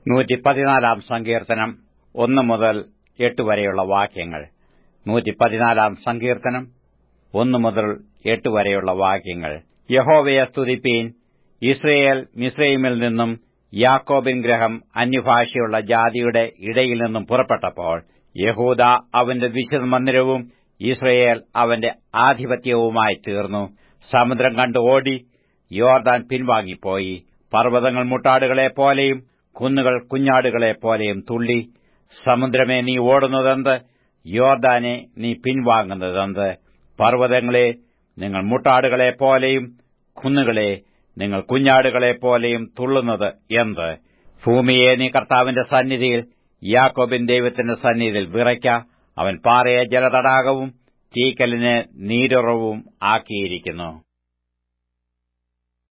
114 സങ്കീർത്തനം 1 മുതൽ 8 വരെയുള്ള വാക്യങ്ങൾ. 114 സങ്കീർത്തനം 1 മുതൽ 8 വരെയുള്ള വാക്യങ്ങൾ. യഹോവയെ സ്തുതിപ്പീൻ. ഇസ്രായേൽ മിസ്രയീമിൽ നിന്നും യാക്കോബിൻ ഗൃഹം അന്യഭാഷയുള്ള ജാതിയുടെ ഇടയിൽ നിന്നും പുറപ്പെട്ടപ്പോൾ യഹൂദാ അവന്റെ വിശുദ്ധ മന്ദിരവും ഇസ്രായേൽ അവന്റെ ആധിപത്യവുമായി തീർന്നു. സമുദ്രം കണ്ട് ഓടി, യോർദാൻ പിൻവാങ്ങിപ്പോയി. പർവ്വതങ്ങൾ മുട്ടാടുകളെപ്പോലെയും കുന്നുകൾ കുഞ്ഞാടുകളെപ്പോലെയും തുള്ളി. സമുദ്രമേ, നീ ഓടുന്നതെന്ത്? യോർദാനെ, നീ പിൻവാങ്ങുന്നതെന്ത്? പർവ്വതങ്ങളെ, നിങ്ങൾ മുട്ടാടുകളെപ്പോലെയും കുന്നുകളെ, നിങ്ങൾ കുഞ്ഞാടുകളെപ്പോലെയും തുള്ളുന്നത് എന്ത്? ഭൂമിയെ, നീ കർത്താവിന്റെ സന്നിധിയിൽ, യാക്കോബിൻ ദൈവത്തിന്റെ സന്നിധിയിൽ വിറയ്ക്ക. അവൻ പാറയെ ജലതടാകവും തീക്കലിനെ നീരുറവും ആക്കിയിരിക്കുന്നു.